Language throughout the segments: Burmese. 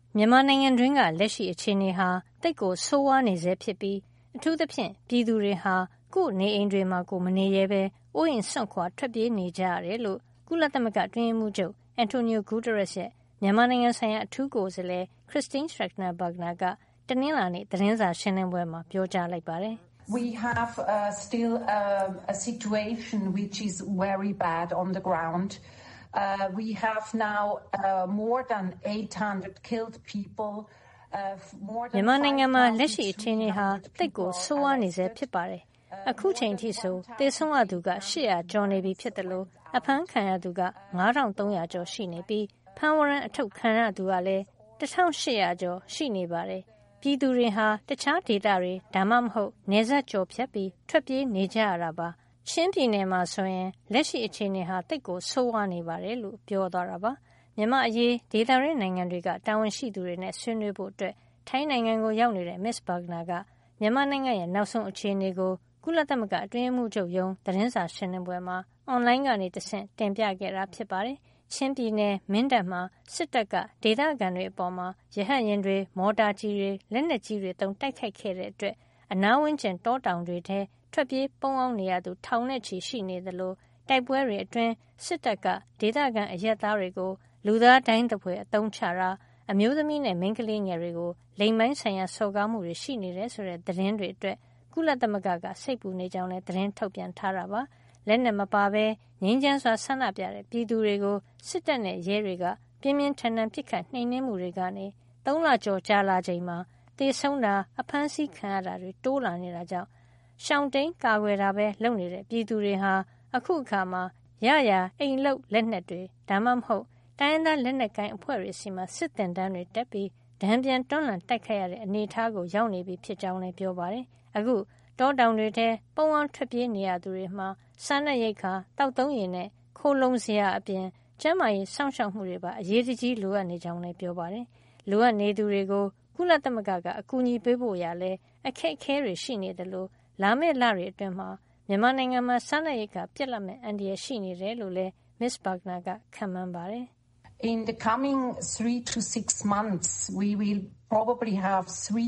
မြန်မာနိုင်ငံတွင်းကလက်ရှိအခြေအနေဟာသိပ်ကိုဆိုးဝါးနေဆဲဖြစ်ပြီးအထူးသဖြင့်ပြည်သူတွေဟာကိုယ့်နေအိမ်တွေမှာကိုမနေရဲဘဲအိုးအိမ်စွန့်ခွာထွက်ပြေးနေကြရတယ်လို့ကုလသမဂ္ဂအတွင်းရေးမှူးချုပ်အန်တိုနီယိုဂူတာရက်စ်ရဲ့မြန်မာနိုင်ငံဆိုင်ရာအထူးကိုယ်စားလှယ်ခရစ်စတင်းရှရက်နာဘာဂနာကတနင်္လာနေ့သတင်းစာရှင်းလင်းပွဲမှာပြောကြားလိုက်ပါတယ်။ We have still a situation which is very bad on the ground. We have now more than 800 killed people. မြန်မာနိုင်ငံမှာလက်ရှိအခြေအနေဟာတိတ်ကိုဆိုးဝါးနေဆဲဖြစ်ပါတယ်။အခုချိန်ထိဆိုသေဆုံးရသူက800ကျော်နေပြီဖြစ်တယ်လို့အဖမ်းခံရသူက9300ကျော်ရှိနေပြီးဖမ်းဝရမ်းအထုတ်ခံရသူကလည်း1800ကျော်ရှိနေပါတယ်။ပြည်သူတွေဟာတခြားဒေသတွေဒါမှမဟုတ်နယ်စပ်ကျော်ဖြတ်ပြီးထွက်ပြေးနေကြရတာပါ။ချင်းပြည်နယ်မှာဆိုရင်လက်ရှိအခြေအနေဟာတိတ်ကိုဆိုးဝါးနေပါတယ်လို့ပြောသွားတာပါ။မြန်မာအရေးဒေသရင်းနိုင်ငံတွေကတာဝန်ရှိသူတွေနဲ့ဆွေးနွေးဖို့အတွက်ထိုင်းနိုင်ငံကိုရောက်နေတဲ့မစ္စဘာဂနာကမြန်မာနိုင်ငံရဲ့နောက်ဆုံးအခြေအနေကိုကုလသမဂ္ဂအတွင်းရေးမှူးချုပ်ရုံးသတင်းစာရှင်းလင်းပွဲမှာအွန်လိုင်းကနေတဆင့်တင်ပြခဲ့တာဖြစ်ပါတယ်။ချင်းပြည်နယ်မင်းတပ်မှာစစ်တပ်ကဒေသခံတွေအပေါ်မှာရဟတ်ယာဉ်တွေမော်တာကြီးတွေလက်နက်ကြီးတွေတုံးတိုက်ခိုက်ခဲ့တဲ့အတွက်အနားဝန်းကျင်တောတောင်တွေထဲထွက်ပြေးပုန်းအောင်နေရသူထောင်နဲ့ချီရှိနေသလိုတိုက်ပွဲတွေအတွင်းစစ်တပ်ကဒေသခံအရက်သားတွေကိုလူသားတိုင်းသဖွယ်အသုံးချတာအမျိုးသမီးနဲ့မိန်းကလေးငယ်တွေကိုလိင်ပိုင်းဆိုင်ရာစော်ကားမှုတွေရှိနေတယ်ဆိုတဲ့သတင်းတွေအတွက်ကုလသမဂ္ဂကစိတ်ပူနေကြောင်းလည်းသတင်းထုတ်ပြန်ထားတာပါလက်နက်မပါဘဲငြိမ်းချမ်းစွာဆန္ဒပြတဲ့ပြည်သူတွေကိုစစ်တပ်နဲ့ရဲတွေကပြင်းပြင်းထန်ထန်ပစ်ခတ်နှိမ်နင်းမှုတွေကနေ3လကျော်ကြာလာချိန်မှာတေဆုံးတာအဖမ်းဆီးခံရတာတွေတိုးလာနေတာကြောင့်ရှောင်တိန်ကာကွယ်တာပဲလုပ်နေတဲ့ပြည်သူတွေဟာအခုအခါမှာရအိမ်လုတ်လက်နက်တွေဒါမှမဟုတ်တိုင်းရင်းသားလက်နက်ကိုင်အဖွဲ့တွေစီမှာစစ်တင်တန်းတွေတက်ပြီးဒဏ်ပြန်တွန်းလှန်တိုက်ခိုက်ရတဲ့အနေအထားကိုရောက်နေပြီဖြစ်ကြောင်းလည်းပြောပါတယ်။အခုတောတောင်တွေထဲပုံအောင်ထွက်ပြေးနေရသူတွေမှာစားနပ်ရိက္ခာတောက်သုံးရည်နဲ့ခိုးလုံစရာအပြင်ကျန်းမာရေးစောင့်ရှောက်မှုတွေပါအရေးတကြီးလိုအပ်နေကြောင်းလည်းပြောပါတယ်။လိုအပ်နေသူတွေကိုကုလသမဂ္ဂကအကူအညီပေးဖို့ရလဲအခက်အခဲတွေရှိနေတယ်လို့လာမယ့်လတွေအတွင်းမှာမြန်မာနိုင်ငံမှာစားနပ်ရိက္ခာပြတ်လတ်မဲ့အန္တရာယ်ရှိနေတယ်လို့လည်းမစ္စဘာဂနာကခန့်မှန်းပါတယ်။ In the coming 3 to 6 months, we will probably have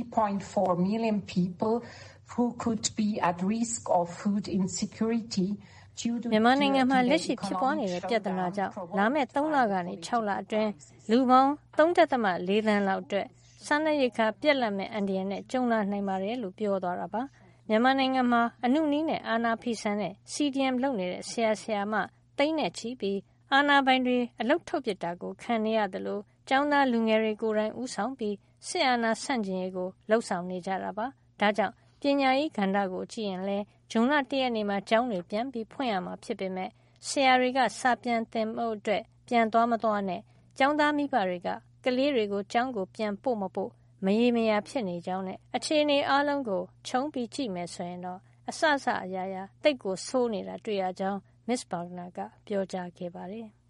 3.4 million people who could be at risk of food insecurity. မြန်မာနိုင်ငံမှာလက်ရှိဖြစ်ပွားနေတဲ့ပြဿနာကြောင့်လာမယ့်3လကနေ6လအတွင်းလူပေါင်း3.4 သန်းလောက်အတွက်စားနပ်ရိက္ခာပြတ်လတ်မဲ့အန္တရာယ်နဲ့ကြုံလာနိုင်ပါတယ်လို့ပြောသွားတာပါမြန်မာနိုင်ငံမှာအနုနည်းနဲ့အာနာဖီဆန်တဲ့ CDM လုပ်နေတဲ့ဆရာမသိန်းနဲ့ချီပြီးအာဏာပိုင်တွေအလုတ်ထုတ်ပစ်တာကိုခံနေရတယ်လို့ကျောင်းသားလူငယ်တွေကိုယ်တိုင်ဦးဆောင်ပြီးစစ်အာဏာဆန့်ကျင်ရေးကိုလှုံ့ဆော်နေကြတာပါဒါကြောင့်ပညာရေးကဏ္ဍကိုကြည့်ရင်လဲဇွန်လ1ရက်နေ့မှာကျောင်းတွေပြန်ပြီးဖွင့်ရမှာဖြစ်ပေမဲ့ဆရာတွေကစာပြန်သင်ဖို့အတွက်ပြန်သွားမသွားနဲ့ကျောင်းသားမိဘတွေကကလေးတွေကိုကျောင်းကိုပြန်ပို့မပို့မရေမရာဖြစ်နေကြောင်းနဲ့အခြေအနေအားလုံးကိုခြုံပြီးကြည့်မယ်ဆိုရင်တော့အစအရာရာတိတ်ကိုဆိုးနေတာတွေ့ရကြောင်းမစ္စဘာဂနာကပြောကြားခဲ့ပါတယ်။